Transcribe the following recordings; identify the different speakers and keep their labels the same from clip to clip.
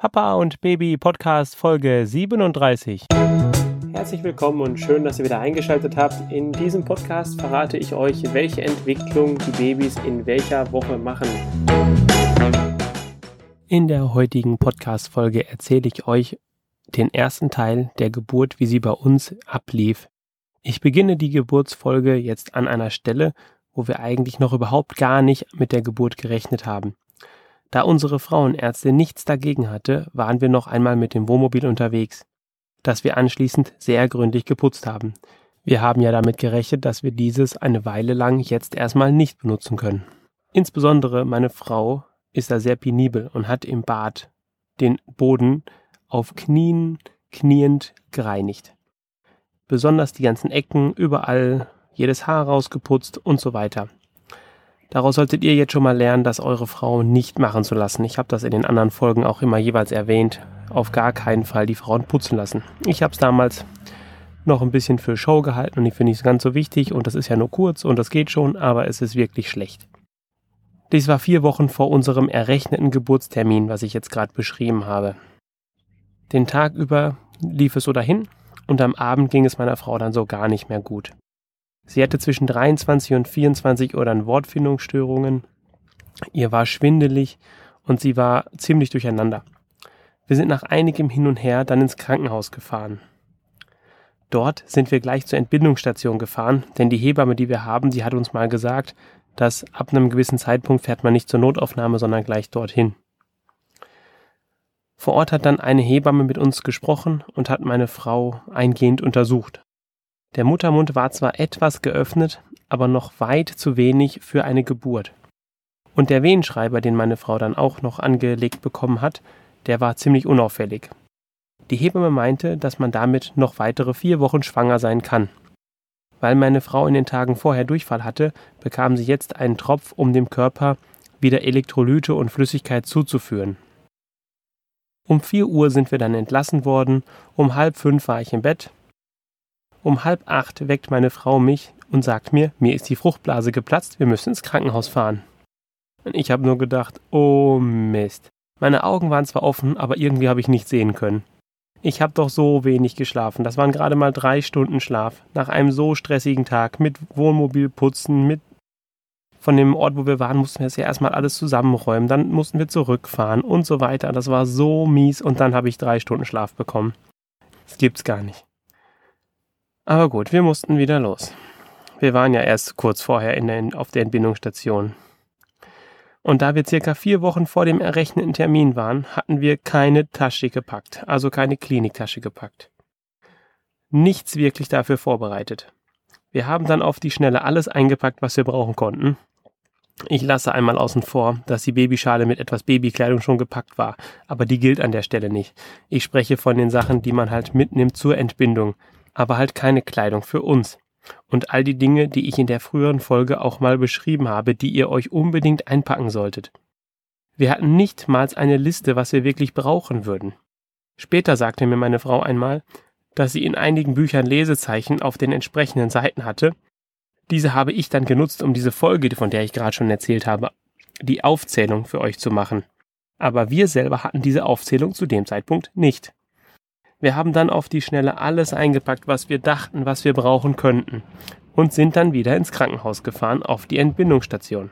Speaker 1: Papa und Baby Podcast Folge 37. Herzlich willkommen und schön, dass ihr wieder eingeschaltet habt. In diesem Podcast verrate ich euch, welche Entwicklung die Babys in welcher Woche machen. In der heutigen Podcast-Folge erzähle ich euch den ersten Teil der Geburt, wie sie bei uns ablief. Ich beginne die Geburtsfolge jetzt an einer Stelle, wo wir eigentlich noch überhaupt gar nicht mit der Geburt gerechnet haben. Da unsere Frauenärztin nichts dagegen hatte, waren wir noch einmal mit dem Wohnmobil unterwegs, das wir anschließend sehr gründlich geputzt haben. Wir haben ja damit gerechnet, dass wir dieses eine Weile lang jetzt erstmal nicht benutzen können. Insbesondere meine Frau ist da sehr penibel und hat im Bad den Boden auf kniend gereinigt. Besonders die ganzen Ecken, überall jedes Haar rausgeputzt und so weiter. Daraus solltet ihr jetzt schon mal lernen, das eure Frau nicht machen zu lassen. Ich habe das in den anderen Folgen auch immer jeweils erwähnt. Auf gar keinen Fall die Frauen putzen lassen. Ich habe es damals noch ein bisschen für Show gehalten und ich finde es ganz so wichtig und das ist ja nur kurz und das geht schon, aber es ist wirklich schlecht. Dies war 4 Wochen vor unserem errechneten Geburtstermin, was ich jetzt gerade beschrieben habe. Den Tag über lief es so dahin und am Abend ging es meiner Frau dann so gar nicht mehr gut. Sie hatte zwischen 23 und 24 Uhr dann Wortfindungsstörungen. Ihr war schwindelig und sie war ziemlich durcheinander. Wir sind nach einigem Hin und Her dann ins Krankenhaus gefahren. Dort sind wir gleich zur Entbindungsstation gefahren, denn die Hebamme, die wir haben, die hat uns mal gesagt, dass ab einem gewissen Zeitpunkt fährt man nicht zur Notaufnahme, sondern gleich dorthin. Vor Ort hat dann eine Hebamme mit uns gesprochen und hat meine Frau eingehend untersucht. Der Muttermund war zwar etwas geöffnet, aber noch weit zu wenig für eine Geburt. Und der Wehenschreiber, den meine Frau dann auch noch angelegt bekommen hat, der war ziemlich unauffällig. Die Hebamme meinte, dass man damit noch weitere 4 Wochen schwanger sein kann. Weil meine Frau in den Tagen vorher Durchfall hatte, bekam sie jetzt einen Tropf, um dem Körper wieder Elektrolyte und Flüssigkeit zuzuführen. Um 4 Uhr sind wir dann entlassen worden, um 4:30 war ich im Bett. Um 7:30 weckt meine Frau mich und sagt mir ist die Fruchtblase geplatzt, wir müssen ins Krankenhaus fahren. Und ich habe nur gedacht, oh Mist. Meine Augen waren zwar offen, aber irgendwie habe ich nicht sehen können. Ich habe doch so wenig geschlafen, das waren gerade mal 3 Stunden Schlaf. Nach einem so stressigen Tag mit Wohnmobilputzen, von dem Ort, wo wir waren, mussten wir es ja erstmal alles zusammenräumen, dann mussten wir zurückfahren und so weiter. Das war so mies und dann habe ich 3 Stunden Schlaf bekommen. Das gibt's gar nicht. Aber gut, wir mussten wieder los. Wir waren ja erst kurz vorher auf der Entbindungsstation. Und da wir circa 4 Wochen vor dem errechneten Termin waren, hatten wir keine Tasche gepackt, also keine Kliniktasche gepackt. Nichts wirklich dafür vorbereitet. Wir haben dann auf die Schnelle alles eingepackt, was wir brauchen konnten. Ich lasse einmal außen vor, dass die Babyschale mit etwas Babykleidung schon gepackt war, aber die gilt an der Stelle nicht. Ich spreche von den Sachen, die man halt mitnimmt zur Entbindung. Aber halt keine Kleidung für uns. Und all die Dinge, die ich in der früheren Folge auch mal beschrieben habe, die ihr euch unbedingt einpacken solltet. Wir hatten nicht mal eine Liste, was wir wirklich brauchen würden. Später sagte mir meine Frau einmal, dass sie in einigen Büchern Lesezeichen auf den entsprechenden Seiten hatte. Diese habe ich dann genutzt, um diese Folge, von der ich gerade schon erzählt habe, die Aufzählung für euch zu machen. Aber wir selber hatten diese Aufzählung zu dem Zeitpunkt nicht. Wir haben dann auf die Schnelle alles eingepackt, was wir dachten, was wir brauchen könnten und sind dann wieder ins Krankenhaus gefahren auf die Entbindungsstation.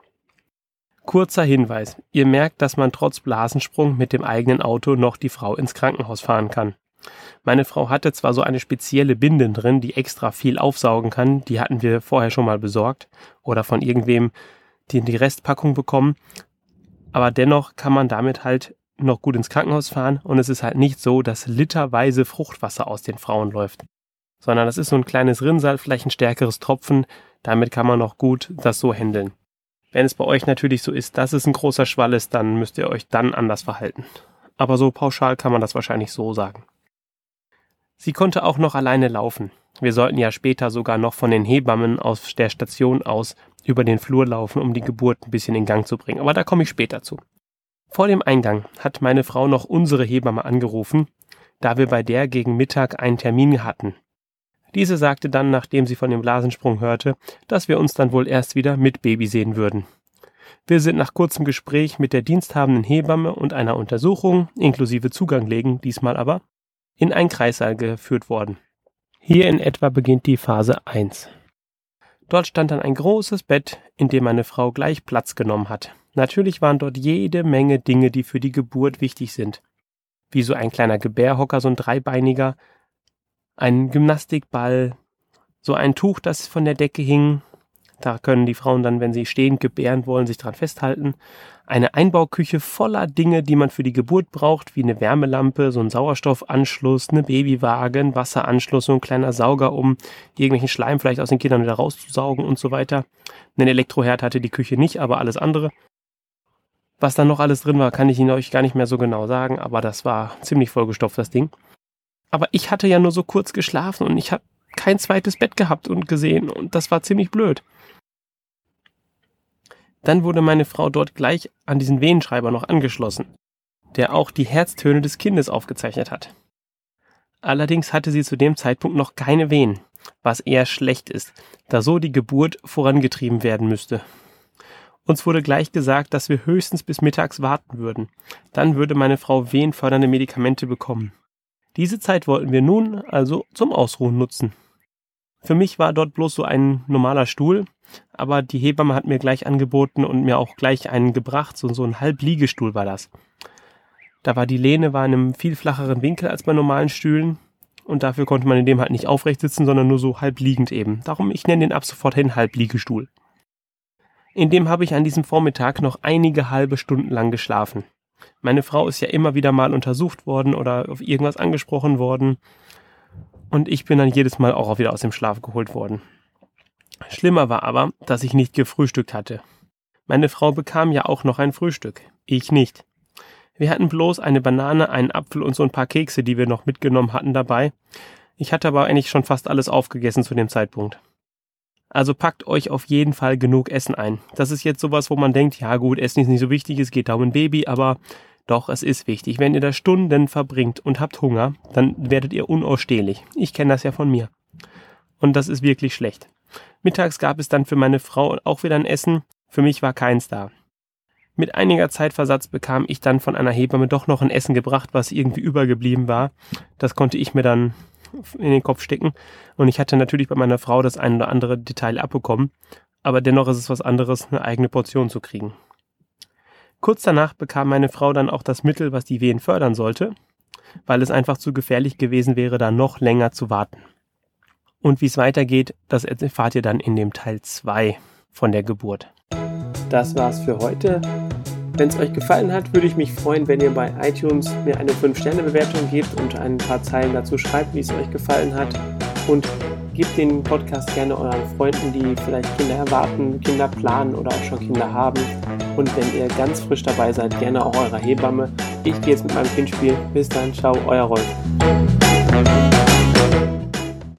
Speaker 1: Kurzer Hinweis, ihr merkt, dass man trotz Blasensprung mit dem eigenen Auto noch die Frau ins Krankenhaus fahren kann. Meine Frau hatte zwar so eine spezielle Binde drin, die extra viel aufsaugen kann, die hatten wir vorher schon mal besorgt oder von irgendwem die Restpackung bekommen, aber dennoch kann man damit halt noch gut ins Krankenhaus fahren und es ist halt nicht so, dass literweise Fruchtwasser aus den Frauen läuft, sondern das ist so ein kleines Rinnsal, vielleicht ein stärkeres Tropfen, damit kann man noch gut das so handeln. Wenn es bei euch natürlich so ist, dass es ein großer Schwall ist, dann müsst ihr euch dann anders verhalten. Aber so pauschal kann man das wahrscheinlich so sagen. Sie konnte auch noch alleine laufen. Wir sollten ja später sogar noch von den Hebammen aus der Station aus über den Flur laufen, um die Geburt ein bisschen in Gang zu bringen, aber da komme ich später zu. Vor dem Eingang hat meine Frau noch unsere Hebamme angerufen, da wir bei der gegen Mittag einen Termin hatten. Diese sagte dann, nachdem sie von dem Blasensprung hörte, dass wir uns dann wohl erst wieder mit Baby sehen würden. Wir sind nach kurzem Gespräch mit der diensthabenden Hebamme und einer Untersuchung, inklusive Zugang legen, diesmal aber, in einen Kreissaal geführt worden. Hier in etwa beginnt die Phase 1. Dort stand dann ein großes Bett, in dem meine Frau gleich Platz genommen hat. Natürlich waren dort jede Menge Dinge, die für die Geburt wichtig sind. Wie so ein kleiner Gebärhocker, so ein dreibeiniger, ein Gymnastikball, so ein Tuch, das von der Decke hing. Da können die Frauen dann, wenn sie stehend gebären wollen, sich dran festhalten. Eine Einbauküche voller Dinge, die man für die Geburt braucht, wie eine Wärmelampe, so ein Sauerstoffanschluss, eine Babywaage, ein Wasseranschluss, so ein kleiner Sauger, um irgendwelchen Schleim vielleicht aus den Kindern wieder rauszusaugen und so weiter. Einen Elektroherd hatte die Küche nicht, aber alles andere. Was dann noch alles drin war, kann ich Ihnen euch gar nicht mehr so genau sagen, aber das war ziemlich vollgestopft, das Ding. Aber ich hatte ja nur so kurz geschlafen und ich habe kein zweites Bett gehabt und gesehen und das war ziemlich blöd. Dann wurde meine Frau dort gleich an diesen Venenschreiber noch angeschlossen, der auch die Herztöne des Kindes aufgezeichnet hat. Allerdings hatte sie zu dem Zeitpunkt noch keine Wehen, was eher schlecht ist, da so die Geburt vorangetrieben werden müsste. Uns wurde gleich gesagt, dass wir höchstens bis mittags warten würden. Dann würde meine Frau wehenfördernde Medikamente bekommen. Diese Zeit wollten wir nun also zum Ausruhen nutzen. Für mich war dort bloß so ein normaler Stuhl, aber die Hebamme hat mir gleich angeboten und mir auch gleich einen gebracht, so ein Halbliegestuhl war das. Da war die Lehne in einem viel flacheren Winkel als bei normalen Stühlen und dafür konnte man in dem halt nicht aufrecht sitzen, sondern nur so halbliegend eben. Darum, ich nenne den ab sofort hin Halbliegestuhl. In dem habe ich an diesem Vormittag noch einige halbe Stunden lang geschlafen. Meine Frau ist ja immer wieder mal untersucht worden oder auf irgendwas angesprochen worden. Und ich bin dann jedes Mal auch wieder aus dem Schlaf geholt worden. Schlimmer war aber, dass ich nicht gefrühstückt hatte. Meine Frau bekam ja auch noch ein Frühstück. Ich nicht. Wir hatten bloß eine Banane, einen Apfel und so ein paar Kekse, die wir noch mitgenommen hatten dabei. Ich hatte aber eigentlich schon fast alles aufgegessen zu dem Zeitpunkt. Also packt euch auf jeden Fall genug Essen ein. Das ist jetzt sowas, wo man denkt, ja gut, Essen ist nicht so wichtig, es geht da um ein Baby, aber doch, es ist wichtig. Wenn ihr da Stunden verbringt und habt Hunger, dann werdet ihr unausstehlich. Ich kenne das ja von mir. Und das ist wirklich schlecht. Mittags gab es dann für meine Frau auch wieder ein Essen. Für mich war keins da. Mit einiger Zeitversatz bekam ich dann von einer Hebamme doch noch ein Essen gebracht, was irgendwie übergeblieben war. Das konnte ich mir dann in den Kopf stecken. Und ich hatte natürlich bei meiner Frau das ein oder andere Detail abbekommen. Aber dennoch ist es was anderes, eine eigene Portion zu kriegen. Kurz danach bekam meine Frau dann auch das Mittel, was die Wehen fördern sollte, weil es einfach zu gefährlich gewesen wäre, da noch länger zu warten. Und wie es weitergeht, das erfahrt ihr dann in dem Teil 2 von der Geburt. Das war's für heute. Wenn es euch gefallen hat, würde ich mich freuen, wenn ihr bei iTunes mir eine 5-Sterne-Bewertung gebt und ein paar Zeilen dazu schreibt, wie es euch gefallen hat. Und gebt den Podcast gerne euren Freunden, die vielleicht Kinder erwarten, Kinder planen oder auch schon Kinder haben. Und wenn ihr ganz frisch dabei seid, gerne auch eurer Hebamme. Ich gehe jetzt mit meinem Kind spielen. Bis dann, ciao, euer Rolf.